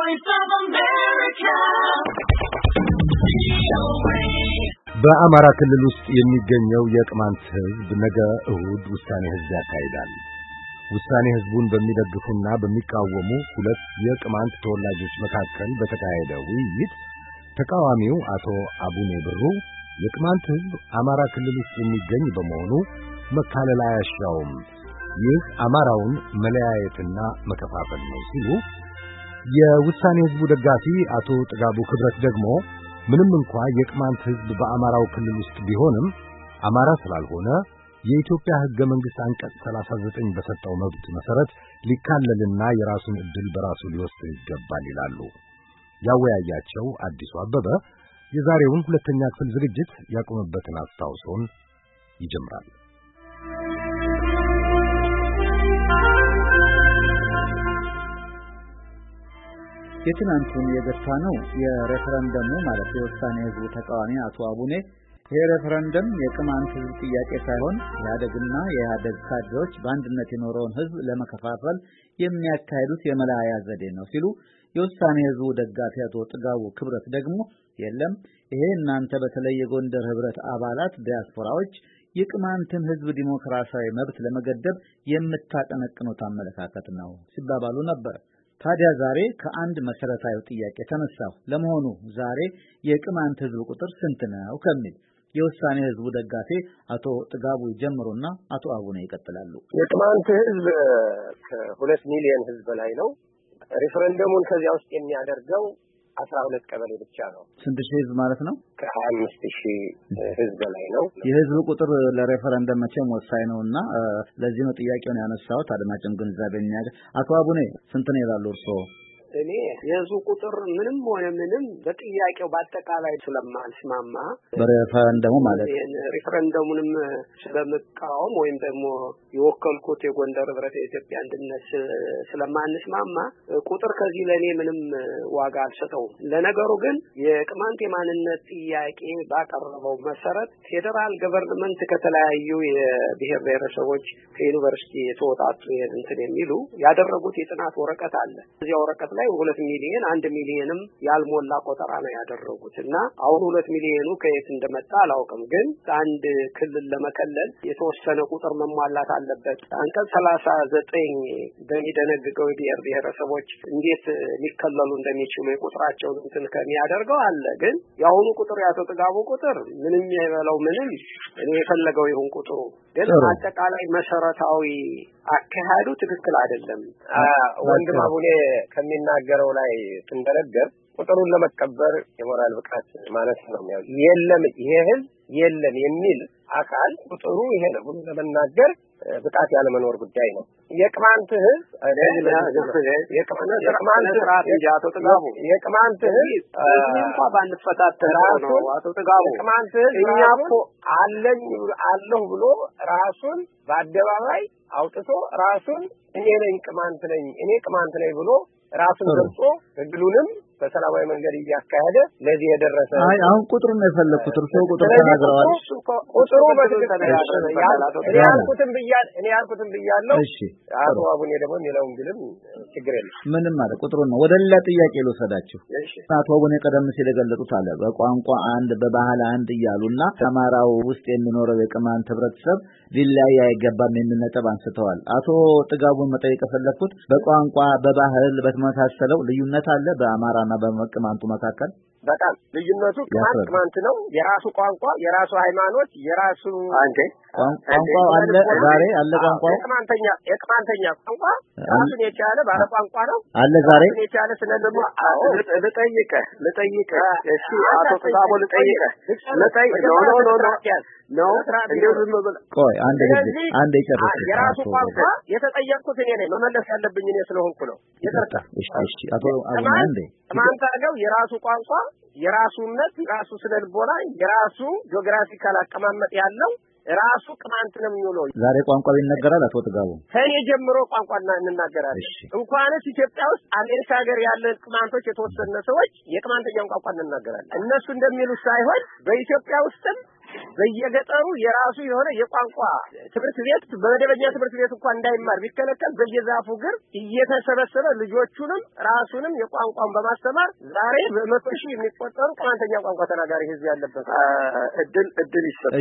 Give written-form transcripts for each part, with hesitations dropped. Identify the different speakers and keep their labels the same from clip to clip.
Speaker 1: Voice of America.
Speaker 2: በአማራ ክልል ውስጥ የሚገኘው የቅማንት ሕዝብ ነገ እሁድ ውሳኔ ሕዝብ ያካሂዳል። ውሳኔ ሕዝቡን በሚደግፉና በሚቃወሙ ሁለት የቅማንት ተወላጆች መካከል በተካሄደ ውይይት ተቃዋሚው አቶ አቡኔ ብሩ የቅማንት ሕዝብ አማራ ክልል ውስጥ የሚገኝ በመሆኑ መካለል አያሻውም፣ ይህ አማራውን መለያየትና መከፋፈል ነው ሲሉ፣ የውሳኔ ሕዝቡ ደጋፊ አቶ ጥጋቡ ክብረት ደግሞ ምንም እንኳ የቅማንት ሕዝብ በአማራው ክልል ውስጥ ቢሆንም አማራ ስላልሆነ የኢትዮጵያ ሕገ መንግሥት አንቀጽ 39 በሰጠው መብት መሠረት ሊካለልና የራሱን ዕድል በራሱ ሊወስን ይገባል ይላሉ። ያወያያቸው አዲሱ አበበ የዛሬውን ሁለተኛ ክፍል ዝግጅት ያቆመበትን አስታውሶን ይጀምራል።
Speaker 3: የትናንቱን የገታ ነው የሬፈረንደሙ ማለት የውሳኔ ሕዝቡ ተቃዋሚ አቶ አቡኔ የሬፈረንደም የቅማንት ሕዝብ ጥያቄ ሳይሆን ኢህአዴግና የኢህአዴግ ካድሬዎች በአንድነት የኖረውን ሕዝብ ለመከፋፈል የሚያካሂዱት የመለያያ ዘዴ ነው ሲሉ፣ የውሳኔ ሕዝቡ ደጋፊ አቶ ጥጋቡ ክብረት ደግሞ የለም ይሄ እናንተ በተለይ የጎንደር ህብረት አባላት ዲያስፖራዎች የቅማንትን ሕዝብ ዲሞክራሲያዊ መብት ለመገደብ የምታጠነቅኑት አመለካከት ነው ሲባባሉ ነበር። ታዲያ ዛሬ ከአንድ መሰረታዊ ጥያቄ ተነሳው። ለመሆኑ ዛሬ የቅማንት ሕዝብ ቁጥር ስንት ነው ከሚል የውሳኔ ሕዝቡ ደጋፊ አቶ ጥጋቡ ጀምሮና አቶ አቡነ ይቀጥላሉ።
Speaker 4: የቅማንት ሕዝብ ከ2 ሚሊዮን ሕዝብ በላይ ነው። ሬፈረንደሙን ከዚያ ውስጥ የሚያደርገው 12 ቀበሌ ብቻ ነው።
Speaker 3: ስንት ሺህ ሕዝብ ማለት ነው?
Speaker 4: ከ25,000 ሕዝብ በላይ ነው።
Speaker 3: የሕዝብ ቁጥር ለሬፈረንደም መቼም ወሳኝ ነውና ለዚህ ነው ጥያቄውን ያነሳሁት። አድማጭም ግንዛቤ የሚያገኝ አቶ አቡኔ ስንት ነው ይላሉ እርስዎ?
Speaker 4: እኔ የሕዝቡ ቁጥር ምንም ሆነ ምንም በጥያቄው በአጠቃላይ ስለማልስማማ
Speaker 3: በሬፈረንደሙ ማለት
Speaker 4: ሬፈረንደሙንም ስለምቃወም ወይም ደግሞ የወከልኩት የጎንደር ህብረት የኢትዮጵያ አንድነት ስለማንስማማ ቁጥር ከዚህ ለኔ ምንም ዋጋ አልሰጠውም። ለነገሩ ግን የቅማንት የማንነት ጥያቄ ባቀረበው መሰረት ፌደራል ገቨርንመንት ከተለያዩ የብሔር ብሔረሰቦች ከዩኒቨርሲቲ የተወጣጡ እንትን የሚሉ ያደረጉት የጥናት ወረቀት አለ። እዚያ ወረቀት ላይ 2 ሚሊዮን 1 ሚሊዮንም ያልሞላ ቆጠራ ነው ያደረጉት እና አሁን 2 ሚሊዮኑ ከየት እንደመጣ አላውቅም። ግን አንድ ክልል ለመከለል የተወሰነ ቁጥር መሟላት አለበት። አንቀጽ 39 በሚደነግገው የብሔር ብሔረሰቦች እንዴት ሊከለሉ እንደሚችሉ የቁጥራቸው እንትን ከሚያደርገው አለ። ግን የአሁኑ ቁጥር ያቶ ጥጋቡ ቁጥር ምንም የበለው ምንም እኔ የፈለገው ይሁን ቁጥሩ ግን አጠቃላይ መሰረታዊ አካሄዱ ትክክል አይደለም። ወንድም አቡኔ ከሚናገረው ላይ እንደነገር ቁጥሩን ለመቀበር የሞራል ብቃት ማለት ነው። የለም ይሄ ህዝብ የለም የሚል አካል ቁጥሩ ይሄ ነው ብሎ ለመናገር ብቃት ያለ መኖር ጉዳይ ነው። የቅማንት ህዝብ የቅማንት ህዝብ እንኳን ባንፈታተን ነው አቶ ጥጋቡ የቅማንት ህዝብ እኛ እኮ አለሁ ብሎ ራሱን በአደባባይ አውጥቶ ራሱን እኔ ቅማንት ነኝ ብሎ ራሱን ገልጾ እድሉንም በሰላማዊ መንገድ እያካሄደ ለዚህ የደረሰ
Speaker 3: አሁን ቁጥሩን ነው የፈለኩት። እርሶ ቁጥር ተናግረዋል።
Speaker 4: ቁጥሩ በትክክል እኔ ያልኩትን ብያለሁ።
Speaker 3: እሺ
Speaker 4: አቶ አቡኔ ደግሞ የሚለውን ግልም ችግር የለም
Speaker 3: ምንም ማለት ቁጥሩን ነው። ወደ ሌላ ጥያቄ ልወሰዳችሁ። አቶ አቡኔ ቀደም ሲል የገለጹት አለ በቋንቋ አንድ በባህል አንድ እያሉና አማራው ውስጥ የሚኖረው የቅማንት ህብረተሰብ ሊለያይ አይገባም የሚል ነጥብ አንስተዋል። አቶ ጥጋቡን መጠየቅ ፈለኩት በቋንቋ በባህል በተመሳሰለው ልዩነት አለ በአማራና በቅማንቱ መካከል?
Speaker 4: በጣም ልዩነቱ ቅማንት ነው። የራሱ ቋንቋ፣ የራሱ ሃይማኖት፣ የራሱ
Speaker 3: ቋንቋ አለ። ዛሬ አለ ቋንቋ
Speaker 4: የቅማንተኛ ቋንቋ ራሱን የቻለ ባለ ቋንቋ ነው
Speaker 3: አለ ዛሬ
Speaker 4: ራሱን የቻለ ስለ ደግሞ ልጠይቅህ እሺ አቶ ጥጋቡ ልጠይቅህ ነው
Speaker 3: ቆይ አንድ ይጨርስ።
Speaker 4: የራሱ ቋንቋ የተጠየቅኩት እኔ ነኝ መመለስ ያለብኝ እኔ ስለሆንኩ ነው።
Speaker 3: እሺ አቶ አቡነ አንዴ
Speaker 4: ቅማንት አለው የራሱ ቋንቋ፣ የራሱነት፣ የራሱ ስነልቦና፣ የራሱ ጂኦግራፊካል አቀማመጥ ያለው ራሱ ቅማንት ነው የሚውለው።
Speaker 3: ዛሬ ቋንቋ ይነገራል አቶ ጥጋቡ?
Speaker 4: ከኔ ጀምሮ ቋንቋና እንናገራለን። እንኳንስ ኢትዮጵያ ውስጥ አሜሪካ ሀገር ያለ ቅማንቶች የተወሰነ ሰዎች የቅማንተኛውን ቋንቋ እንናገራለን። እነሱ እንደሚሉት ሳይሆን በኢትዮጵያ ውስጥም
Speaker 5: በየገጠሩ የራሱ የሆነ የቋንቋ ትምህርት ቤት በመደበኛ ትምህርት ቤት እንኳን እንዳይማር ቢከለከል በየዛፉ ግር እየተሰበሰበ ልጆቹንም ራሱንም የቋንቋን በማስተማር ዛሬ በመቶ ሺህ የሚቆጠሩ ቅማንተኛ ቋንቋ ተናጋሪ ህዝብ ያለበት
Speaker 4: እድል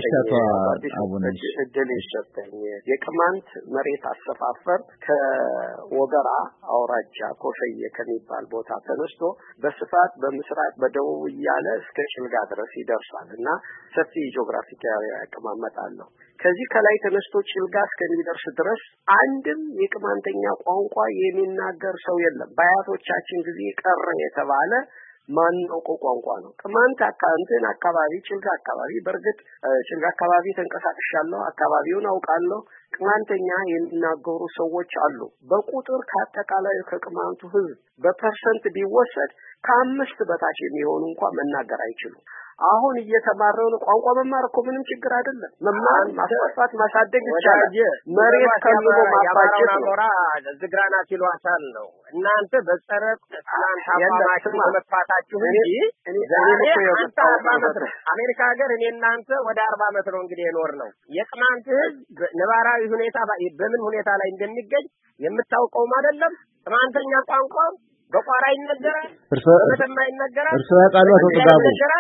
Speaker 4: ይሰጠኝ የቅማንት መሬት አሰፋፈር ከወገራ አውራጃ ኮፈየ ከሚባል ቦታ ተነስቶ በስፋት በምስራቅ በደቡብ እያለ እስከ ጭልጋ ድረስ ይደርሳልና ሰፊ ጂኦግራፊካዊ አቀማመጥ አለው። ከዚህ ከላይ ተነስቶ ጭልጋ እስከሚደርስ ድረስ አንድም የቅማንተኛ ቋንቋ የሚናገር ሰው የለም። በአያቶቻችን ጊዜ ቀረ የተባለ ማንነው ቋንቋ ነው። ቅማንት አካባቢ ጭልጋ አካባቢ በርግጥ ጭልጋ አካባቢ ተንቀሳቅሻለሁ፣ አካባቢውን አውቃለሁ። ቅማንተኛ የሚናገሩ ሰዎች አሉ። በቁጥር ከአጠቃላይ ከቅማንቱ ህዝብ በፐርሰንት ቢወሰድ ከ5 በታች የሚሆኑ እንኳን መናገር አይችሉም። አሁን እየተማረው ነው። ቋንቋ መማር እኮ ምንም ችግር አይደለም። መማር ማስፋፋት ማሳደግ ይቻላል። መሬት ከልሎ ማባጀት ነው።
Speaker 5: ዝግራናት ይሏታል ነው። እናንተ በጸረቅ ትላንት አባማችሁ በመጥፋታችሁ እንጂ አሜሪካ ሀገር እኔ እናንተ ወደ 40 ዓመት ነው እንግዲህ የኖር ነው። የቅማንት ህዝብ ነባራዊ ሁኔታ በምን ሁኔታ ላይ እንደሚገኝ የምታውቀውም አይደለም። ቅማንተኛ ቋንቋ በቋራ ይነገራል፣ በመተማ ይነገራል።
Speaker 3: እርሶ ያውቃሉ አቶ ጥጋቡ?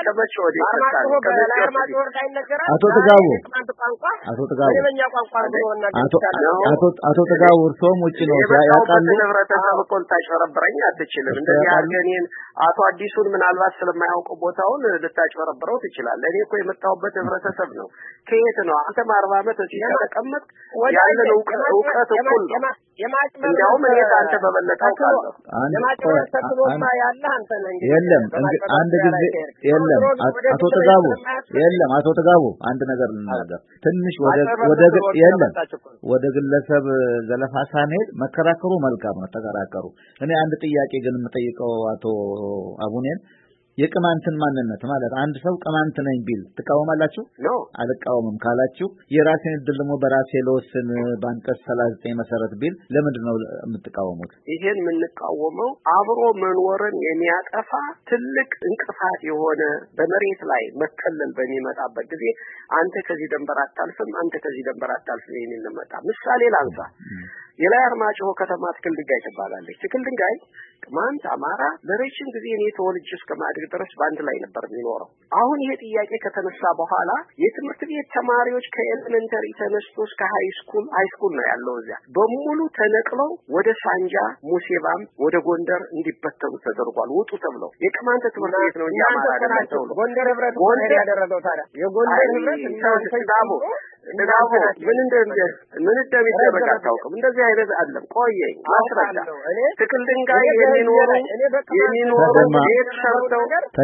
Speaker 3: አቶ ጥጋቡ እርሶም ውጪ ነው ያውቃሉ?
Speaker 4: ህብረተሰብ እኮ ልታጭበረብረኝ አትችልም። እንደዚህ አርገኔን አቶ አዲሱን ምናልባት ስለማያውቀው ቦታውን ልታጭበረብረው ትችላለህ። እኔ እኮ የመጣሁበት ህብረተሰብ ነው። ከየት ነው? አንተም 40 ዓመት እዚህ ተቀመጥ ያለን እውቀት እኩል ነው። እንዲያውም እኔ አንተ በበለጠ አውቃለሁ።
Speaker 3: የለም አንድ ጊዜ የለም አቶ ጥጋቡ አንድ ነገር ልናገር ትንሽ ወደ ግለሰብ ዘለፋ ሳንሄድ መከራከሩ መልካም ነው። ተከራከሩ። እኔ አንድ ጥያቄ ግን የምጠይቀው አቶ አቡኔን የቅማንትን ማንነት ማለት አንድ ሰው ቅማንት ነኝ ቢል ትቃወማላችሁ?
Speaker 4: ነው
Speaker 3: አልቃወምም ካላችሁ የራሴን እድል ደግሞ በራሴ ለወሰን በአንቀጽ 39 መሰረት ቢል ለምንድን ነው የምትቃወሙት?
Speaker 4: ይሄን የምንቃወመው አብሮ መኖርን የሚያጠፋ ትልቅ እንቅፋት የሆነ በመሬት ላይ መከለል በሚመጣበት ጊዜ አንተ ከዚህ ደንበር አታልፍም፣ አንተ ከዚህ ደንበር አታልፍም የሚል ነው። ምሳሌ ላንሳ። የላይ አርማጭሆ ከተማ ትክል ድንጋይ ትባላለች። ትክል ድንጋይ ቅማንት፣ አማራ ለረጅም ጊዜ እኔ ተወልጄ እስከማድግ ድረስ ባንድ ላይ ነበር የሚኖረው። አሁን ይሄ ጥያቄ ከተነሳ በኋላ የትምህርት ቤት ተማሪዎች ከኤሌመንተሪ ተነስቶ እስከ ሃይ ስኩል ነው ያለው እዚያ በሙሉ ተነቅለው ወደ ሳንጃ ሙሴባም ወደ ጎንደር እንዲበተኑ ተደርጓል። ውጡ ተብለው የቅማንት ትምህርት ቤት ነው እንጂ አማራ አይደለም።
Speaker 5: ጎንደር ህብረት ያደረገው ታዲያ የጎንደር ህብረት
Speaker 4: ምን እንደሚደረግ አታውቅም። እንደዚህ አይነት አለም ቆየኝ ማስረዳ ትክል ድንጋይ የሚኖሩ ቤት ሰርተው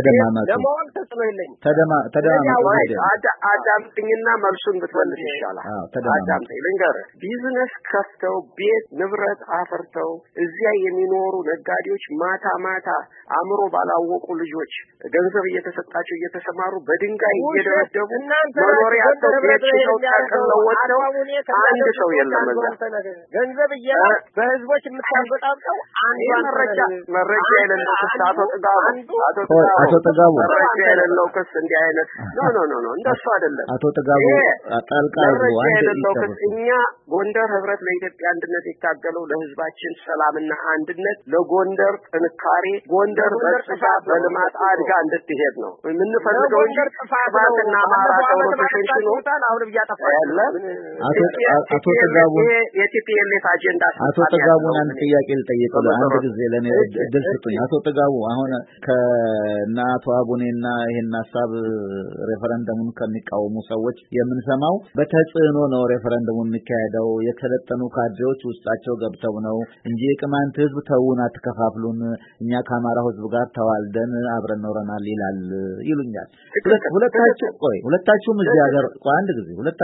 Speaker 4: አዳምጥኝና መልሱን ብትመልስ ይሻላል። አዳምጠኝ ልንገርህ። ቢዝነስ ከፍተው ቤት ንብረት አፈርተው እዚያ የሚኖሩ ነጋዴዎች ማታ አእምሮ ባላወቁ ልጆች ገንዘብ እየተሰጣቸው እየተሰማሩ በድንጋይ እየደረደቡ መኖሪያ ቤት ሽጠው ተቀለው ወጥተው አንድ ሰው የለም እዛ
Speaker 5: ገንዘብ እየላክ በህዝቦች የምታበጣጣው አንዱ
Speaker 4: መረጃ የሌለው ክስ አቶ
Speaker 3: ጥጋቡ
Speaker 4: መረጃ የሌለው ክስ እንዲህ አይነት ኖ እንደሱ አይደለም።
Speaker 3: አቶ ጥጋቡ አጣልቃሉ
Speaker 4: የሌለው ክስ እኛ ጎንደር ህብረት ለኢትዮጵያ አንድነት የታገለው ለህዝባችን ሰላምና አንድነት ለጎንደር ጥንካሬ ጎንደር በጽፋ በልማት አድጋ እንድትሄድ ነው የምንፈልገው እንጂ ጥፋትና ማራ ተወርፈሽን ነው አሁን እያጠፋ ያለ
Speaker 3: አቶ ጥጋቡ
Speaker 4: የቲፒኤልኤፍ አጀንዳ
Speaker 3: አቶ ጥጋቡን አንድ ጥያቄ ልጠይቀው አንድ ጊዜ ለኔ እድል ስጡኝ። አቶ ጥጋቡ አሁን ከና አቶ አቡኔና ይሄን ሐሳብ ሬፈረንደሙን ከሚቃወሙ ሰዎች የምንሰማው በተጽዕኖ ነው ሬፈረንደሙን የሚካሄደው የተለጠኑ ካድሬዎች ውስጣቸው ገብተው ነው እንጂ የቅማንት ህዝብ ተውና ተከፋፍሉን እኛ ከአማራው ህዝብ ጋር ተዋልደን አብረን ኖረናል ይላል ይሉኛል። ሁለታችሁም እዚህ ሀገር አንድ ጊዜ ሁለታችሁ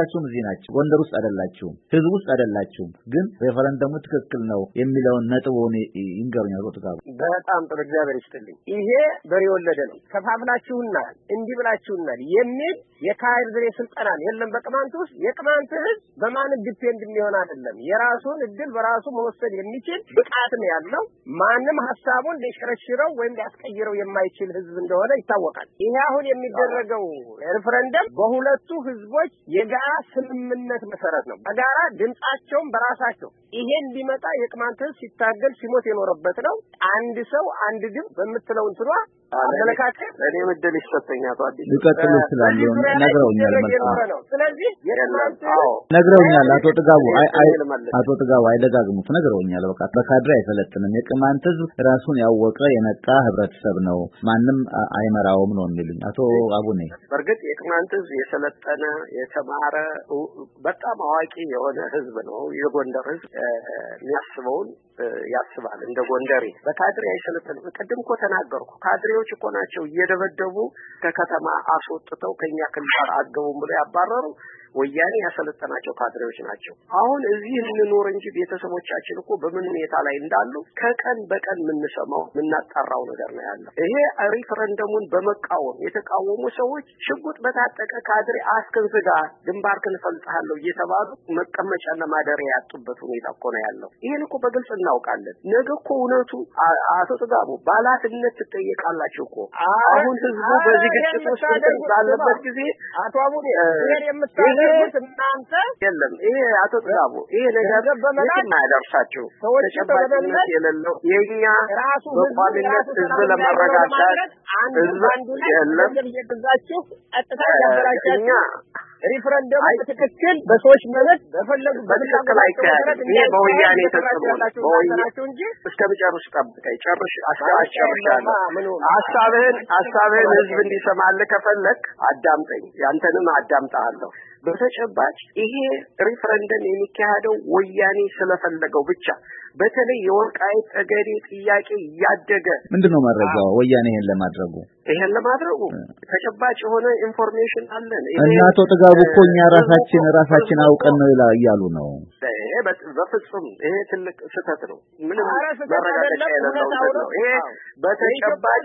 Speaker 3: ሁላችሁም እዚህ ናችሁ። ጎንደር ውስጥ አይደላችሁም፣ ህዝብ ውስጥ አይደላችሁም። ግን ሬፈረንደሙ ትክክል ነው የሚለውን ነጥቡን ይንገሩኛል።
Speaker 5: በጣም ጥሩ እግዚአብሔር ይስጥልኝ። ይሄ በሬ ወለደ ነው። ከፋፍላችሁናል፣ እንዲህ ብላችሁናል የሚል የካድሬ ስልጠናን የለም በቅማንት ውስጥ። የቅማንት ህዝብ በማንም ዲፔንድ የሚሆን አይደለም። የራሱን እድል በራሱ መወሰን የሚችል ብቃት ነው ያለው። ማንም ሐሳቡን ሊሸረሽረው ወይም ሊያስቀይረው የማይችል ህዝብ እንደሆነ ይታወቃል። ይሄ አሁን የሚደረገው ሬፈረንደም በሁለቱ ህዝቦች የጋራ ስምምነት መሰረት ነው። በጋራ ድምጻቸውን በራሳቸው ይሄ እንዲመጣ የቅማንት ህዝብ ሲታገል ሲሞት የኖረበት ነው። አንድ ሰው አንድ ድምፅ በምትለው እንትሯ አመለካከት
Speaker 4: እኔ ምድል ይሰጠኛል። አዲስ
Speaker 3: ይቀጥሉ ይችላል ነግረውኛል።
Speaker 5: ነው። ስለዚህ የቅማንት
Speaker 3: ነግረውኛል። አቶ ጥጋቡ አይደጋግሙት ነግረውኛል። በቃ በካድሬ አይሰለጥንም። የቅማንት ህዝብ ራሱን ያወቀ የነቃ ህብረተሰብ ነው፣ ማንም አይመራውም ነው የሚሉኝ አቶ አቡኔ።
Speaker 4: በርግጥ የቅማንት ህዝብ የሰለጠነ የተማረ በጣም አዋቂ የሆነ ህዝብ ነው። የጎንደር ህዝብ የሚያስበውን ያስባል እንደ ጎንደሬ። በካድሬ አይሰለጥንም። ቅድም እኮ ተናገርኩ። ካድሬዎች እኮ ናቸው እየደበደቡ ከከተማ አስወጥተው ከኛ ክልል አትገቡም ብለው ያባረሩ ወያኔ ያሰለጠናቸው ካድሬዎች ናቸው። አሁን እዚህ እንኖር እንጂ ቤተሰቦቻችን እኮ በምን ሁኔታ ላይ እንዳሉ ከቀን በቀን የምንሰማው የምናጣራው ነገር ነው ያለው። ይሄ ሪፈረንደሙን በመቃወም የተቃወሙ ሰዎች ሽጉጥ በታጠቀ ካድሬ አስከንዝጋ ግንባርክን ፈልጣለሁ እየተባሉ መቀመጫና ማደሪያ ያጡበት ሁኔታ እኮ ነው ያለው። ይሄን እኮ በግልጽ እናውቃለን። ነገ እኮ እውነቱ አቶ ጥጋቡ ባላትነት ትጠየቃላችሁ እኮ። አሁን ህዝቡ በዚህ ግጭት ውስጥ ባለበት ጊዜ
Speaker 5: አቶ አቡኔ ይሄን የምታደርጉት እናንተ
Speaker 4: የለም። ይሄ አቶ ጥጋቡ ይሄ ነገር በመላክ ማያደርሳችሁ ተጨባጭነት የሌለው የኛ በቋሚነት ህዝብ ለማረጋጋት ህዝብ የለም
Speaker 5: እየገዛችሁ ቀጥታ ያበራቻችሁ ሪፈረንደሙ በትክክል በሶች መብት በፈለጉ
Speaker 4: በትክክል አይካሄድም። ይሄ በወያኔ ተጽዕኖ እንጂ እስከሚጨርስ ጠብቀኝ ጨርሽ አስጨርሻለሁ። ሐሳብህን ህዝብ እንዲሰማልህ ከፈለክ አዳምጠኝ፣ ያንተንም አዳምጣለሁ። በተጨባጭ ይሄ ሪፈረንደም የሚካሄደው ወያኔ ስለፈለገው ብቻ በተለይ የወልቃይት ጠገዴ ጥያቄ ያደገ
Speaker 3: ምንድነው መረጃው? ወያኔ ይሄን ለማድረጉ ተጨባጭ የሆነ ኢንፎርሜሽን አለን። እና አቶ ጥጋቡ እኮ እኛ ራሳችን አውቀን ነው እያሉ ነው።
Speaker 4: በፍጹም ይሄ ትልቅ ስህተት ነው። ምንም መረጋገጫ የሌለው ነው። ይሄ በተጨባጭ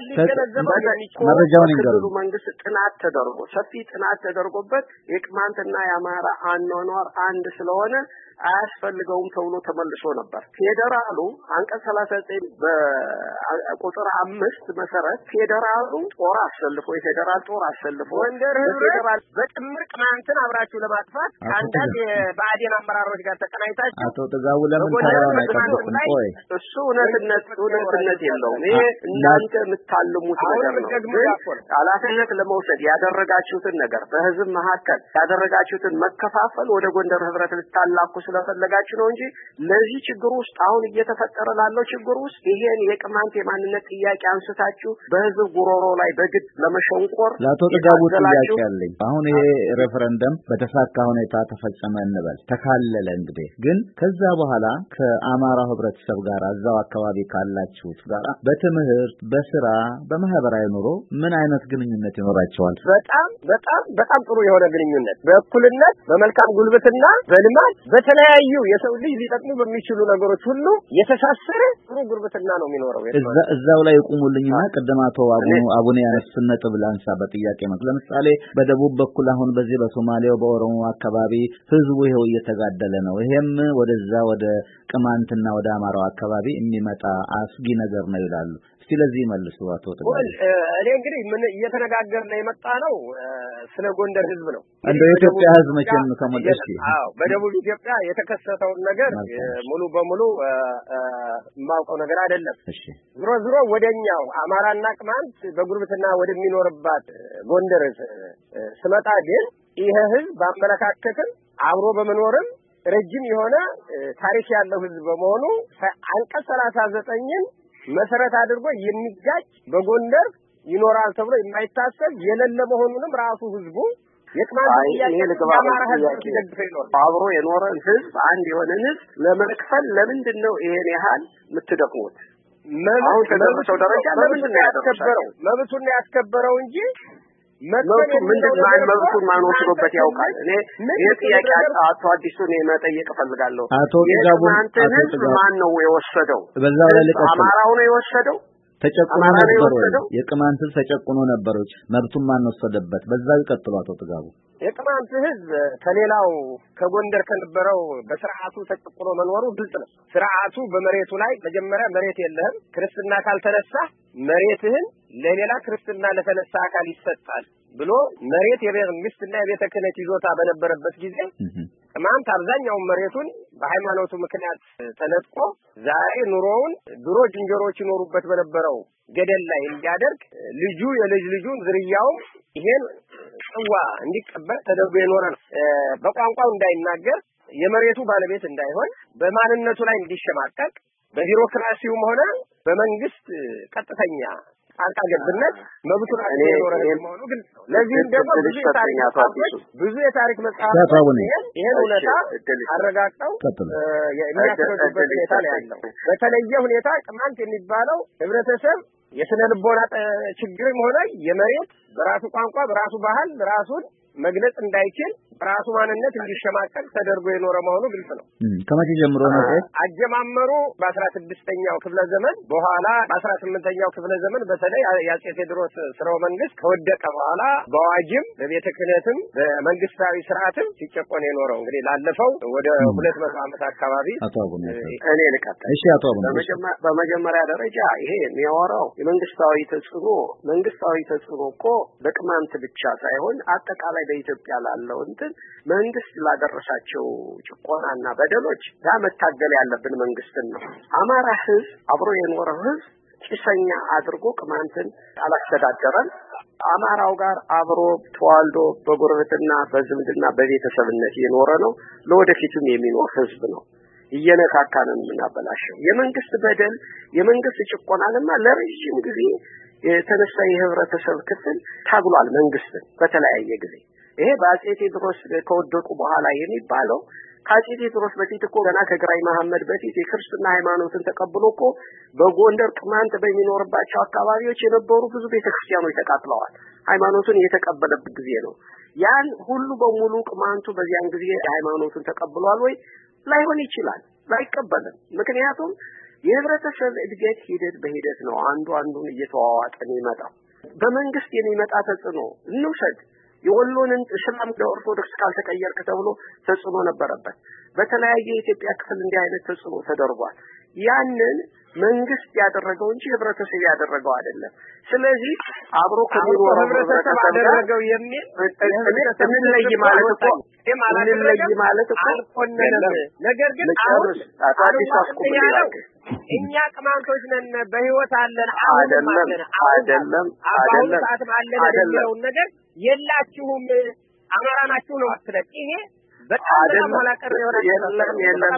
Speaker 3: መረጃውን ይንገሩ።
Speaker 4: መንግስት ጥናት ተደርጎ ሰፊ ጥናት ተደርጎበት የቅማንትና የአማራ አኗኗር አንድ ስለሆነ አያስፈልገውም ተብሎ ተመልሶ ነበር። ፌደራሉ አንቀጽ 39 በቁጥር 5 መሰረት ፌደራሉ ጦር አሰልፎ የፌደራል ጦር አሰልፎ
Speaker 5: ጎንደር ፌደራል በጥምር ቅማንትን አብራችሁ ለማጥፋት አንዳንድ የባዕዴን አመራሮች ጋር ተቀናይታችሁ
Speaker 3: አቶ ጥጋቡ ለምን ተራውን አይጠብቁም? ቆይ
Speaker 4: እሱ እውነትነት የለውም። ይሄ እናንተ የምታልሙት ነገር ነው። ኃላፊነት ለመውሰድ ያደረጋችሁትን ነገር በህዝብ መካከል ያደረጋችሁትን መከፋፈል ወደ ጎንደር ህብረት ልታላኩ ስለፈለጋችሁ ነው እንጂ ለዚህ ችግር ውስጥ አሁን እየተፈጠረ ላለው ችግር ውስጥ ይሄን የቅማንት የማንነት ጥያቄ አንስታችሁ በህዝብ ጉሮሮ ላይ በግድ ለመሸንቆር
Speaker 3: ለአቶ ጥጋቡ ጥያቄ አለኝ። አሁን ይሄ ሬፈረንደም በተሳካ ሁኔታ ተፈጸመ እንበል፣ ተካለለ። እንግዲህ ግን ከዛ በኋላ ከአማራ ህብረተሰብ ጋር እዛው አካባቢ ካላችሁት ጋር በትምህርት በስራ በማህበራዊ ኑሮ ምን አይነት ግንኙነት ይኖራቸዋል?
Speaker 5: በጣም ጥሩ የሆነ ግንኙነት በእኩልነት በመልካም ጉልበትና በልማት በተለያዩ የሰው ልጅ ሊጠቅሙ በሚችሉ ነገሮች ሁሉ የተሳሰረ ጥሩ ጉርብትና ነው የሚኖረው።
Speaker 3: እዛው ላይ ይቆሙልኝና ቀደማቶ አቡነ ያነሱን ነጥብ ላንሳ በጥያቄ መልክ። ለምሳሌ በደቡብ በኩል አሁን በዚህ በሶማሌው በኦሮሞ አካባቢ ህዝቡ ይሄው እየተጋደለ ነው። ይሄም ወደዛ ወደ ቅማንትና ወደ አማራው አካባቢ የሚመጣ አስጊ ነገር ነው ይላሉ። እስቲ ለዚህ መልሱ አቶ ጥጋቡ።
Speaker 5: እኔ እንግዲህ ምን እየተነጋገርን የመጣ ነው ስለ ጎንደር ህዝብ ነው።
Speaker 3: እንደ ኢትዮጵያ ህዝብ መቼም ከመደሽ
Speaker 5: በደቡብ ኢትዮጵያ የተከሰተውን ነገር ሙሉ በሙሉ ማውቀው ነገር አይደለም። ዝሮ ወደኛው አማራና ቅማንት በጉርብትና ወደሚኖርባት ጎንደር ስመጣ ግን ይሄ ህዝብ በአመለካከትም አብሮ በመኖርም ረጅም የሆነ ታሪክ ያለው ህዝብ በመሆኑ አንቀጽ 39ን መሰረት አድርጎ የሚጋጭ በጎንደር ይኖራል ተብሎ የማይታሰብ የሌለ መሆኑንም ራሱ ህዝቡ
Speaker 4: አብሮ የኖረ ህዝብ አንድ የሆነ ህዝብ ለመክፈል ለምንድነው ይሄን ያህል የምትደክሙት? አሁን ተደረሰው ደረጃ ለምንድነው ያስከበረው?
Speaker 5: መብቱን ያስከበረው እንጂ
Speaker 4: መብቱን ማን ወስዶበት ያውቃል? እኔ የጥያቄ አቶ አዲሱን መጠየቅ እፈልጋለሁ። ማን ነው የወሰደው?
Speaker 3: በዛው ላይ
Speaker 4: አማራው ነው የወሰደው?
Speaker 3: ተጨቁኖ ነበር ወይ? የቅማንት ህዝብ ተጨቁኖ ነበር ወይ? መብቱን ማን ወሰደበት? በዛው ይቀጥሉ አቶ ጥጋቡ።
Speaker 5: የቅማንት ህዝብ ከሌላው ከጎንደር ከነበረው በስርዓቱ ተጨቁኖ መኖሩ ግልጽ ነው። ስርዓቱ በመሬቱ ላይ መጀመሪያ መሬት የለህም፣ ክርስትና ካልተነሳ መሬትህን ለሌላ ክርስትና ለተነሳ አካል ይሰጣል ብሎ መሬት የመንግስትና የቤተ ክህነት ይዞታ በነበረበት ጊዜ ቅማንት አብዛኛውን መሬቱን በሃይማኖቱ ምክንያት ተነጥቆ ዛሬ ኑሮውን ድሮ ጅንጀሮች ይኖሩበት በነበረው ገደል ላይ እንዲያደርግ ልጁ የልጅ ልጁን ዝርያውም ይሄን ጽዋ እንዲቀበል ተደርጎ የኖረ ነው። በቋንቋው እንዳይናገር፣ የመሬቱ ባለቤት እንዳይሆን፣ በማንነቱ ላይ እንዲሸማቀቅ በቢሮክራሲውም ሆነ በመንግስት ቀጥተኛ ጣልቃ ገብነት መብቱን አጥቶረ መሆኑ ግን ለዚህም ደግሞ ብዙ የታሪክ መጽሐፎች ይሄን እውነታ አረጋግጠው የሚያስረዱበት ሁኔታ ላይ ያለው በተለየ ሁኔታ ቅማንት የሚባለው ህብረተሰብ የስነ ልቦና ችግርም ሆነ የመሬት በራሱ ቋንቋ በራሱ ባህል ራሱን መግለጽ እንዳይችል ራሱ ማንነት እንዲሸማቀቅ ተደርጎ የኖረ መሆኑ ግልጽ ነው።
Speaker 3: ከመቼ ጀምሮ ነው?
Speaker 5: አጀማመሩ በ16ኛው ክፍለ ዘመን በኋላ በ18ኛው ክፍለ ዘመን በተለይ የአፄ ቴዎድሮስ ስርወ መንግስት ከወደቀ በኋላ በአዋጅም በቤተ ክህነትም በመንግስታዊ ስርዓትም ሲጨቆን የኖረው እንግዲህ ላለፈው ወደ 200 ዓመት አካባቢ
Speaker 3: አቶ አቡነ
Speaker 4: እኔ ልቀጥል።
Speaker 3: እሺ አቶ አቡነ
Speaker 4: በመጀመሪያ ደረጃ ይሄ የሚያወራው የመንግስታዊ ተጽዕኖ እኮ በቅማንት ብቻ ሳይሆን አጠቃላይ በኢትዮጵያ ላለው መንግስት ላደረሳቸው ጭቆናና በደሎች መታገል ያለብን መንግስትን ነው። አማራ ህዝብ አብሮ የኖረው ህዝብ ጭሰኛ አድርጎ ቅማንትን አላስተዳደረም። አማራው ጋር አብሮ ተዋልዶ በጎረቤትና በዝምድና በቤተሰብነት የኖረ ነው። ለወደፊቱም የሚኖር ህዝብ ነው። እየነካካንን ምናበላሸው የመንግስት በደል የመንግስት ጭቆናንማ ለረጅም ጊዜ የተነሳ የህብረተሰብ ክፍል ታግሏል መንግስትን በተለያየ ጊዜ። ይሄ በአፄ ቴዎድሮስ ከወደቁ በኋላ የሚባለው ከአፄ ቴዎድሮስ በፊት እኮ ገና ከግራኝ መሐመድ በፊት የክርስትና ሃይማኖትን ተቀብሎ እኮ በጎንደር ቅማንት በሚኖርባቸው አካባቢዎች የነበሩ ብዙ ቤተክርስቲያኖች ተቃጥለዋል። ሃይማኖቱን የተቀበለበት ጊዜ ነው። ያን ሁሉ በሙሉ ቅማንቱ በዚያን ጊዜ ሃይማኖቱን ተቀብሏል ወይ? ላይሆን ይችላል፣ ላይቀበልም። ምክንያቱም የህብረተሰብ እድገት ሂደት ነው። አንዱን እየተዋዋጠ የሚመጣው በመንግስት የሚመጣ ተጽዕኖ እንውሰድ። የወሎንን እስላም ለኦርቶዶክስ ካልተቀየርክ ተብሎ ተጽዕኖ ነበረበት። በተለያየ የኢትዮጵያ ክፍል እንዲህ አይነት ተጽዕኖ ተደርጓል። ያንን መንግስት ያደረገው እንጂ ህብረተሰብ ያደረገው አይደለም። ስለዚህ አብሮ ከሚኖረው ህብረተሰብ አደረገው የሚል እንለይ ማለት እኮ አልቆነንም። ነገር ግን አዲስ አስቆመናል። እኛ ቅማንቶች ነን፣ በህይወት አለን፣ አይደለም አይደለም ነገር የላችሁም አማራ ናችሁ ነው አትለቅ። ይሄ በጣም ማላቀር የለም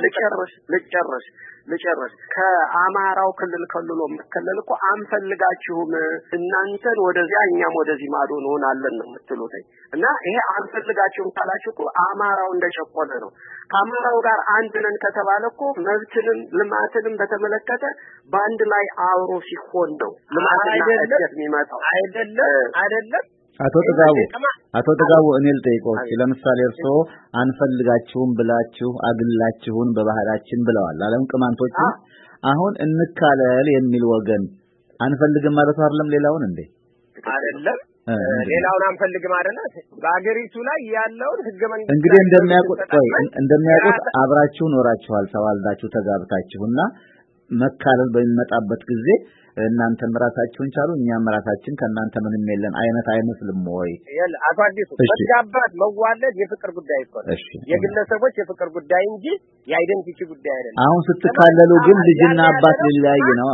Speaker 4: ልጨርስ ከአማራው ክልል ከልሎ መከለል እኮ አንፈልጋችሁም፣ እናንተን ወደዚያ እኛም ወደዚህ ማዶ እንሆናለን ነው የምትሉት። እና ይሄ አንፈልጋችሁም ካላችሁ እኮ አማራው እንደጨቆነ ነው። ከአማራው ጋር አንድ ነን ከተባለ እኮ መብትንም ልማትንም በተመለከተ በአንድ ላይ አብሮ ሲሆን ነው ልማትና እድገት የሚመጣው። አይደለም
Speaker 3: አቶ ጥጋቡ እኔ ልጠይቅዎት። ለምሳሌ እርሶ አንፈልጋችሁም ብላችሁ አግላችሁን በባህላችን ብለዋል አለም ቅማንቶች። አሁን እንካለል የሚል ወገን አንፈልግም ማለት አይደለም ሌላውን እንዴ?
Speaker 5: አይደለም ሌላውን አንፈልግም አይደለም። በአገሪቱ ላይ ያለውን ህገ መንግስት
Speaker 3: እንግዲህ እንደሚያውቁት አብራችሁ ኖራችኋል፣ ተዋልዳችሁ ተጋብታችሁና መካለል በሚመጣበት ጊዜ እናንተም ራሳችሁን ቻሉ እኛም ራሳችን ከናንተ ምንም የለን አይነት አይመስልም ወይ?
Speaker 5: አቶ አዲሱ መጋባት መዋለድ የፍቅር ጉዳይ እኮ ነው። የግለሰቦች የፍቅር ጉዳይ እንጂ የአይደንቲቲ ጉዳይ አይደለም።
Speaker 3: አሁን ስትካለሉ ግን ልጅና አባት ሊለያይ ነው።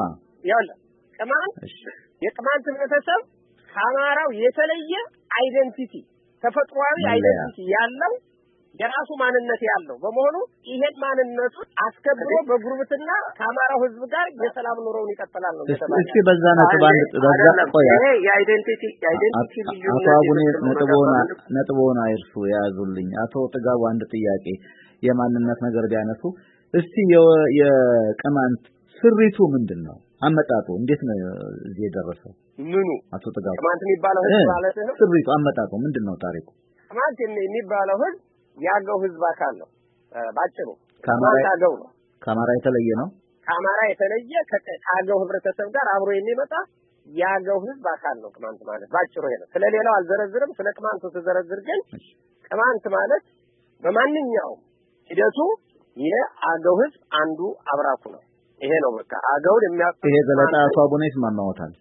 Speaker 5: የቅማንት ህብረተሰብ ከአማራው የተለየ አይደንቲቲ ተፈጥሯዊ አይደንቲቲ ያለው የራሱ ማንነት ያለው በመሆኑ ይሄን ማንነቱ አስከብሮ በጉርብትና ከአማራው ህዝብ ጋር የሰላም ኑሮውን ይቀጥላል ነው የተባለው።
Speaker 3: እስኪ በዛ ነጥብ
Speaker 4: ይሄ የአይደንቲቲ
Speaker 3: አቶ አቡነ ነጥቦና አይርሱ ያዙልኝ። አቶ ጥጋቡ አንድ ጥያቄ የማንነት ነገር ቢያነሱ እስቲ የቅማንት ስሪቱ ምንድነው? አመጣጡ እንዴት ነው እዚህ የደረሰው?
Speaker 5: ምኑ
Speaker 3: አቶ ጥጋቡ
Speaker 5: ቅማንት የሚባለው ህዝብ ማለት ነው።
Speaker 3: ስሪቱ አመጣጡ ምንድነው ታሪኩ?
Speaker 5: ቅማንት የሚባለው ህዝብ ያገው ህዝብ አካል ነው። ባጭሩ
Speaker 3: ከአማራ ነው። ከአማራ የተለየ ነው።
Speaker 5: ከአማራ የተለየ ከአገው ህብረተሰብ ጋር አብሮ የሚመጣ ያገው ህዝብ አካል ነው ቅማንት ማለት ባጭሩ ይሄ ነው። ስለሌላው አልዘረዝርም። ስለ ቅማንቱ ተዘረዝር ግን ቅማንት ማለት በማንኛውም ሂደቱ የአገው ህዝብ አንዱ አብራኩ ነው። ይሄ ነው በቃ አገውን የሚያውቅ
Speaker 3: ይሄ ገለጣ አቶ አቡነ ይስማማዎታል?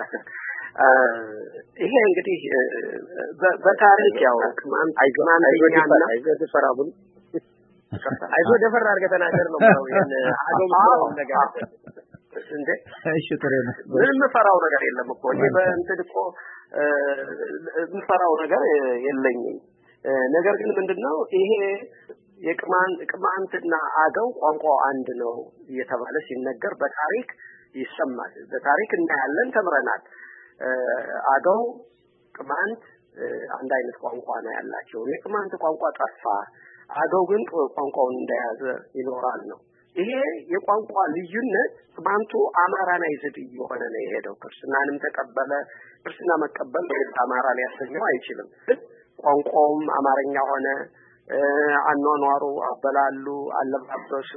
Speaker 4: ይሄ እንግዲህ በታሪክ ያው ቅማንት አይገናኛና አይገድፈራቡን አይዞ ደፈር አድርገህ ተናገር ነው ይሄን አገው ነው ነገር እንዴ
Speaker 3: እሺ ጥሩ ነው።
Speaker 4: ምንም ፈራው ነገር የለም እኮ እኔ በእንትን እኮ ምፈራው ነገር የለኝም። ነገር ግን ምንድነው ይሄ የቅማንትና አገው ቋንቋው አንድ ነው እየተባለ ሲነገር በታሪክ ይሰማል። በታሪክ እናያለን፣ ተምረናል። አገው ቅማንት አንድ አይነት ቋንቋ ነው ያላቸው። የቅማንት ቋንቋ ጠፋ፣ አገው ግን ቋንቋውን እንደያዘ ይኖራል ነው። ይሄ የቋንቋ ልዩነት ቅማንቱ አማራናይዝድ እየሆነ ነው የሄደው። ክርስትናንም ተቀበለ። ክርስትና መቀበል አማራ ሊያሰኘው አይችልም። ቋንቋውም አማርኛ ሆነ። አኗኗሩ፣ አበላሉ፣ አለባበሱ፣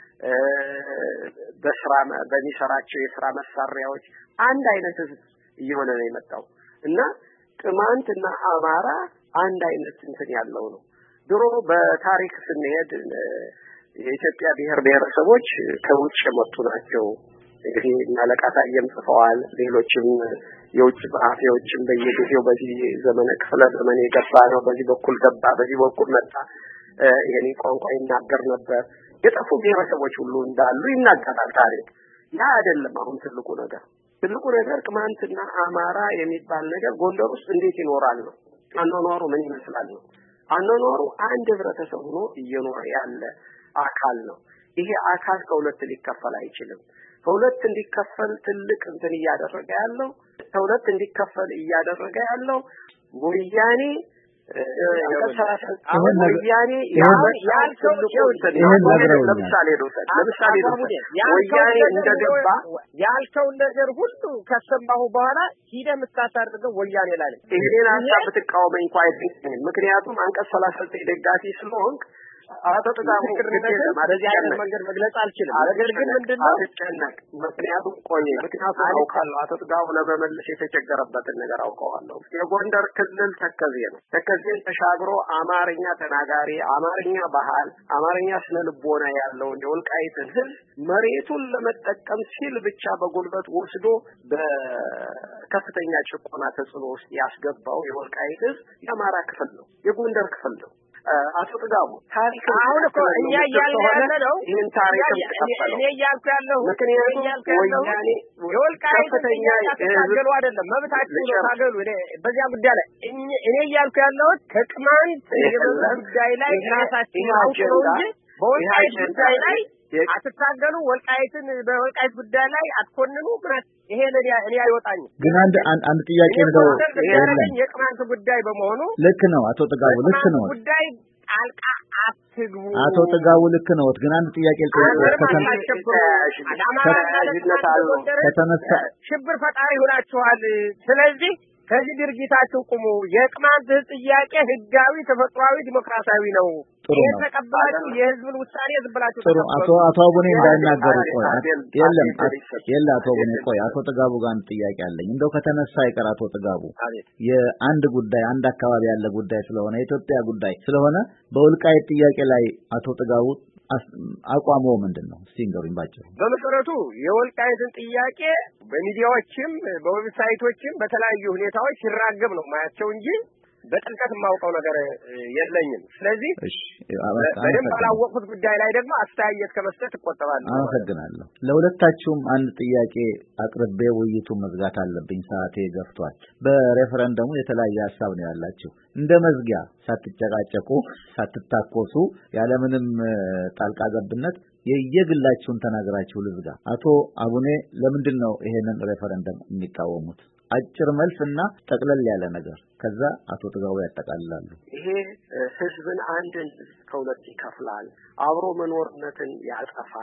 Speaker 4: በሚሰራቸው የሥራ መሳሪያዎች አንድ አይነት እየሆነ ነው የመጣው እና ቅማንትና አማራ አንድ አይነት እንትን ያለው ነው። ድሮ በታሪክ ስንሄድ የኢትዮጵያ ብሔረሰቦች ከውጭ የመጡ ናቸው። እንግዲህ እናለቃታየም ጽፈዋል። ሌሎችም የውጭ ጸሐፊዎችም በየጊዜው በዚህ ዘመነ ክፍለ ዘመን የገባ ነው፣ በዚህ በኩል ገባ፣ በዚህ በኩል መጣ፣ የኔ ቋንቋ ይናገር ነበር፣ የጠፉ ብሔረሰቦች ሁሉ እንዳሉ ይናገራል ታሪክ። ያ አይደለም አሁን ትልቁ ነገር። ትልቁ ነገር ቅማንትና አማራ የሚባል ነገር ጎንደር ውስጥ እንዴት ይኖራል ነው። አኗኗሩ ምን ይመስላል ነው። አኗኗሩ አንድ ህብረተሰብ ሆኖ እየኖረ ያለ አካል ነው። ይሄ አካል ከሁለት ሊከፈል አይችልም። ከሁለት እንዲከፈል ትልቅ እንትን እያደረገ ያለው ወያኔ ወያኔ ለምሳሌ ወያኔ እንደገባ
Speaker 5: ያልከው ነገር ሁሉ ከሰማሁ በኋላ ሂደህ የምታሳርገው ወያኔ ላይ
Speaker 4: ይሄን ሀሳብ ብትቃወመኝ እንኳን አይደለም። ምክንያቱም አንቀጽ 39 ደጋፊ ስለሆንክ አተጥጋሙ
Speaker 5: በዚህ አይነት መንገድ መግለጽ አልችልም። ነገር ግን ምንድነው
Speaker 4: አትጨነቅ። ምክንያቱም አውቃለሁ አተጥጋሙ ለመመለስ የተቸገረበትን ነገር አውቀዋለሁ። የጎንደር ክልል ተከዜ ነው። ተከዜን ተሻግሮ አማርኛ ተናጋሪ፣ አማርኛ ባህል፣ አማርኛ ስነ ልቦና ያለው የወልቃይትን ህዝብ መሬቱን ለመጠቀም ሲል ብቻ በጉልበት ወስዶ በከፍተኛ ጭቆና ተጽዕኖ ውስጥ ያስገባው የወልቃይት ህዝብ የአማራ ክፍል ነው፣ የጎንደር ክፍል ነው። አቶ ጥጋቡ ታሪክ
Speaker 5: አሁን እኮ እኛ ያለው
Speaker 4: ይሄን ታሪክ
Speaker 5: እኔ እያልኩ ያለው
Speaker 4: ምክንያቱም ወያኔ
Speaker 5: የወልቃይት ታገሉ አይደለም መብታችሁ ነው ታገሉ። በዚያ ጉዳይ ላይ እኔ እያልኩ ያለው ከቅማንት ጉዳይ ላይ ራሳችሁ አውቁ እንጂ በወልቃይት ጉዳይ ላይ አትታገሉ። ወልቃይትን በወልቃይት ጉዳይ ላይ አትኮንኑ። ብረት ይሄ እኔ አይወጣኝም።
Speaker 3: ግን አንድ ጥያቄ ነው
Speaker 5: የቅማንት ጉዳይ በመሆኑ
Speaker 3: ልክ ነው አቶ ጥጋቡ ልክ ነው።
Speaker 5: ጉዳይ ጣልቃ አትግቡ
Speaker 3: አቶ ጥጋቡ ልክ ነው። ግን አንድ ጥያቄ ከተነሳ
Speaker 5: ሽብር ፈጣሪ ሆናችኋል። ስለዚህ ከዚህ ድርጊታችሁ ቁሙ። የቅማንት ጥያቄ ህጋዊ፣ ተፈጥሯዊ፣ ዲሞክራሲያዊ ነው። የተቀበላችሁ የህዝብን ውሳኔ ዝም ብላችሁ
Speaker 3: ጥሩ አቶ አቡኔ እንዳይናገሩ ቆይ የለም አቶ አቡኔ ቆይ አቶ ጥጋቡ ጋር አንድ ጥያቄ አለኝ። እንደው ከተነሳ ይቀር አቶ ጥጋቡ የአንድ ጉዳይ አንድ አካባቢ ያለ ጉዳይ ስለሆነ የኢትዮጵያ ጉዳይ ስለሆነ በወልቃይት ጥያቄ ላይ አቶ ጥጋቡ አቋሙ ምንድነው? እስቲ ንገሩኝ ባጭሩ።
Speaker 5: በመሰረቱ የወልቃይትን ጥያቄ በሚዲያዎችም በዌብሳይቶችም በተለያዩ ሁኔታዎች ሲራገብ ነው ማያቸው እንጂ በጥልቀት የማውቀው ነገር የለኝም። ስለዚህ በደንብ ባላወቅሁት ጉዳይ ላይ ደግሞ አስተያየት ከመስጠት እቆጠባለሁ።
Speaker 3: አመሰግናለሁ። ለሁለታችሁም አንድ ጥያቄ አቅርቤ ውይይቱን መዝጋት አለብኝ፣ ሰዓቴ ገፍቷል። በሬፈረንደሙ የተለያየ ሀሳብ ነው ያላችሁ። እንደ መዝጊያ ሳትጨቃጨቁ ሳትታኮሱ ያለምንም ጣልቃ ገብነት የየግላችሁን ተናግራችሁ ልዝጋ። አቶ አቡኔ ለምንድን ነው ይሄንን ሬፈረንደም የሚቃወሙት? አጭር መልስና ጠቅለል ያለ ነገር ከዛ አቶ ጥጋቡ ያጠቃልላሉ።
Speaker 4: ይሄ ህዝብን አንድን ከሁለት ይከፍላል፣ አብሮ መኖርነትን ያጠፋል፣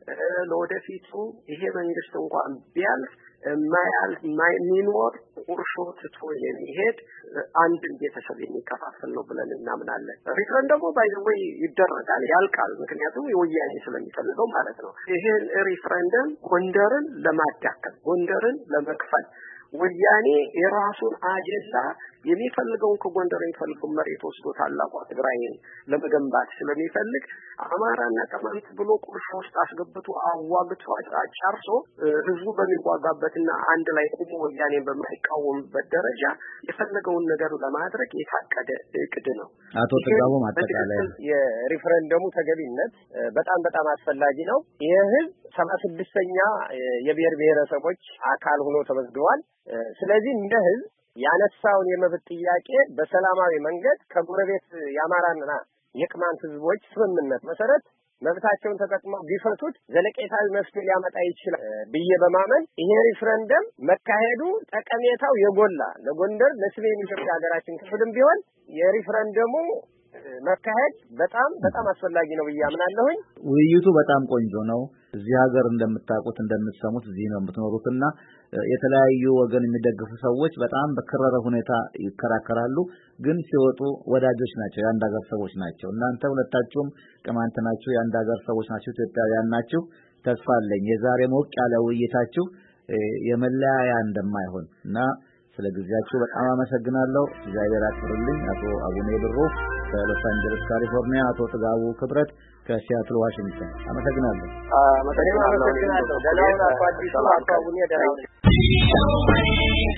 Speaker 4: ለወደፊቱ ይሄ መንግስት እንኳን ቢያልፍ የሚኖር ቁርሾ ትቶ የሚሄድ አንድ ቤተሰብ የሚከፋፈል ነው ብለን እናምናለን። ሪፍረንደሙ ባይዘው ይደረጋል ያልቃል፣ ምክንያቱም የወያኔ ስለሚፈልገው ማለት ነው። ይሄን ሪፍረንደም ጎንደርን ለማዳከም ጎንደርን ለመክፈል ወያኔ የራሱን አጀንዳ የሚፈልገውን ከጎንደር የሚፈልገው መሬት ወስዶ ታላቋ ትግራይን ለመገንባት ስለሚፈልግ አማራና ቅማንት ብሎ ቁርሾ ውስጥ አስገብቶ አዋግቶ አጫርሶ ህዝቡ በሚዋጋበትና አንድ ላይ ቆሞ ወያኔን በማይቃወምበት ደረጃ የፈለገውን ነገር ለማድረግ የታቀደ እቅድ ነው።
Speaker 3: አቶ ጥጋቡ ማጠቃለያ
Speaker 5: የሪፈረንደሙ ተገቢነት በጣም አስፈላጊ ነው። የህዝብ 76ኛ የብሔር ብሔረሰቦች አካል ሆኖ ተመዝግቧል። ስለዚህ እንደ ህዝብ ያነሳውን የመብት ጥያቄ በሰላማዊ መንገድ ከጎረቤት የአማራና የቅማንት ህዝቦች ስምምነት መሰረት መብታቸውን ተጠቅመው ቢፈቱት ዘለቄታዊ መፍትሄ ሊያመጣ ይችላል ብዬ በማመን ይሄ ሪፍረንደም መካሄዱ ጠቀሜታው የጎላ ለጎንደር ለሰሜን ኢትዮጵያ ሀገራችን ክፍልም ቢሆን የሪፍረንደሙ መካሄድ በጣም አስፈላጊ ነው ብዬ አምናለሁኝ።
Speaker 3: ውይይቱ በጣም ቆንጆ ነው። እዚህ ሀገር እንደምታውቁት እንደምትሰሙት እዚህ ነው የምትኖሩትና የተለያዩ ወገን የሚደግፉ ሰዎች በጣም በከረረ ሁኔታ ይከራከራሉ፣ ግን ሲወጡ ወዳጆች ናቸው፣ የአንድ ሀገር ሰዎች ናቸው። እናንተ ሁለታችሁም ቅማንት ናችሁ፣ የአንድ ሀገር ሰዎች ናችሁ፣ ኢትዮጵያውያን ናችሁ። ተስፋ አለኝ የዛሬ ሞቅ ያለ ውይይታችሁ የመለያያ እንደማይሆን እና ስለ ጊዜያችሁ በጣም አመሰግናለሁ። እግዚአብሔር ያክብርልኝ። አቶ አቡኔ ብሩ ከሎስ አንጀለስ ካሊፎርኒያ፣ አቶ ጥጋቡ ክብረት ከሲያትል ዋሽንግተን አመሰግናለሁ።
Speaker 5: አመሰግናለሁ። ደህና ሁኑ አቶ አዲሱ፣ አቶ አቡኔ ደህና ሁኑ።